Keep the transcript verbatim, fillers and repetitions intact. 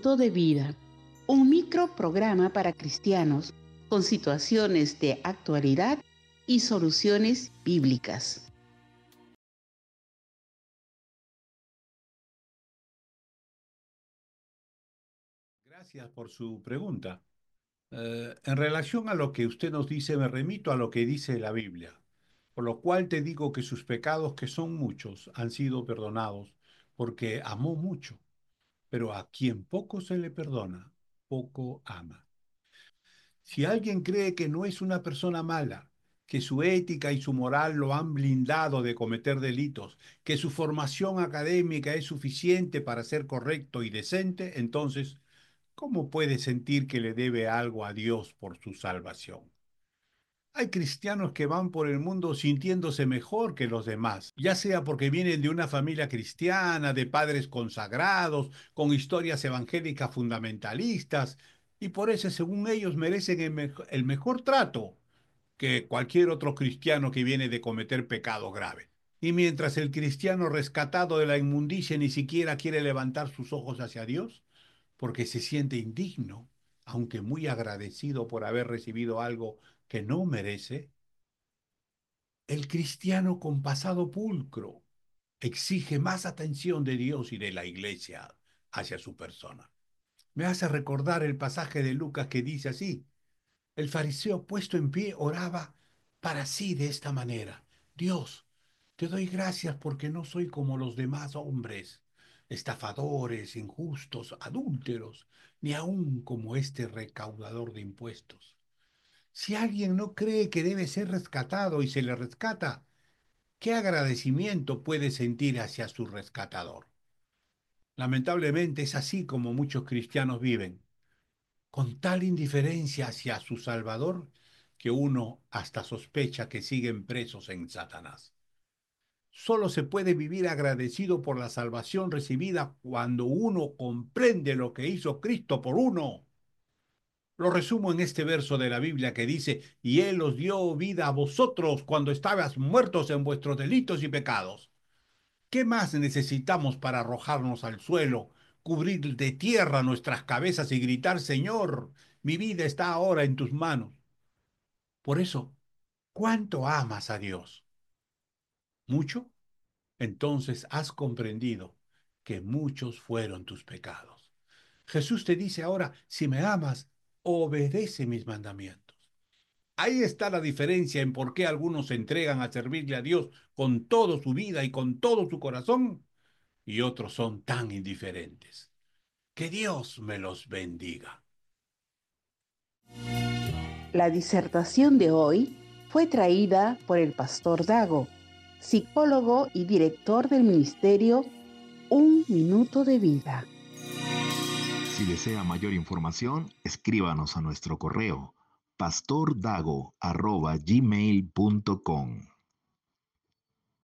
minuto de vida, un microprograma para cristianos con situaciones de actualidad y soluciones bíblicas. Gracias por su pregunta. Eh, en relación a lo que usted nos dice, me remito a lo que dice la Biblia, por lo cual te digo que sus pecados, que son muchos, han sido perdonados, porque amó mucho, pero a quien poco se le perdona, poco ama. Si alguien cree que no es una persona mala, que su ética y su moral lo han blindado de cometer delitos, que su formación académica es suficiente para ser correcto y decente, entonces, ¿cómo puede sentir que le debe algo a Dios por su salvación? Hay cristianos que van por el mundo sintiéndose mejor que los demás, ya sea porque vienen de una familia cristiana, de padres consagrados, con historias evangélicas fundamentalistas, y por eso, según ellos, merecen el, me el mejor trato que cualquier otro cristiano que viene de cometer pecado grave. Y mientras el cristiano rescatado de la inmundicia ni siquiera quiere levantar sus ojos hacia Dios, porque se siente indigno, aunque muy agradecido por haber recibido algo que no merece, el cristiano con pasado pulcro exige más atención de Dios y de la iglesia hacia su persona. Me hace recordar el pasaje de Lucas que dice así: el fariseo puesto en pie oraba para sí de esta manera: Dios, te doy gracias porque no soy como los demás hombres, estafadores, injustos, adúlteros, ni aun como este recaudador de impuestos. Si alguien no cree que debe ser rescatado y se le rescata, ¿qué agradecimiento puede sentir hacia su rescatador? Lamentablemente es así como muchos cristianos viven, con tal indiferencia hacia su Salvador que uno hasta sospecha que siguen presos en Satanás. Solo se puede vivir agradecido por la salvación recibida cuando uno comprende lo que hizo Cristo por uno. Lo resumo en este verso de la Biblia que dice: y Él os dio vida a vosotros cuando estabais muertos en vuestros delitos y pecados. ¿Qué más necesitamos para arrojarnos al suelo, cubrir de tierra nuestras cabezas y gritar: Señor, mi vida está ahora en tus manos? Por eso, ¿cuánto amas a Dios? ¿Mucho? Entonces has comprendido que muchos fueron tus pecados. Jesús te dice ahora: si me amas, obedece mis mandamientos. Ahí está la diferencia en por qué algunos se entregan a servirle a Dios con toda su vida y con todo su corazón, y otros son tan indiferentes. Que Dios me los bendiga. La disertación de hoy fue traída por el pastor Dago, psicólogo y director del ministerio Un Minuto de Vida. Si desea mayor información, escríbanos a nuestro correo pastordago arroba gmail punto com.